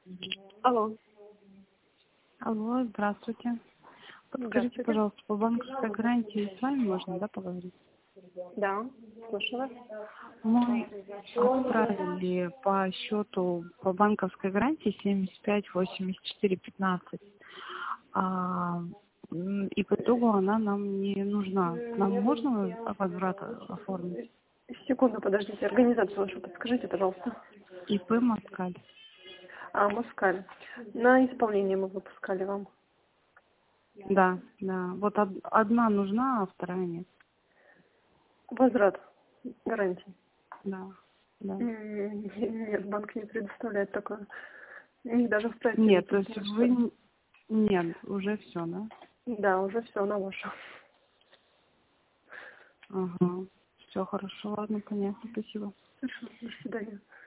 Алло. Алло, здравствуйте. Подскажите, Здравствуйте. пожалуйста, по банковской гарантии с вами можно, да, поговорить? Да, слушаю вас. Мы отправили по счету по банковской гарантии 75-84-15. И по итогу она нам не нужна. Нам можно возврат оформить? Секунду, подождите. Организацию вашу подскажите, пожалуйста. ИП Москаль. Москаль. На исполнение мы выпускали вам. Да, да. Вот одна нужна, а вторая нет. Возврат гарантии. Да, да. Нет, банк не предоставляет такое. Даже в проекте Нет, то есть написано, что... вы... Нет, уже все, да? Да, уже все на ваше. Ага. Все хорошо, ладно, понятно, спасибо. Хорошо, до свидания.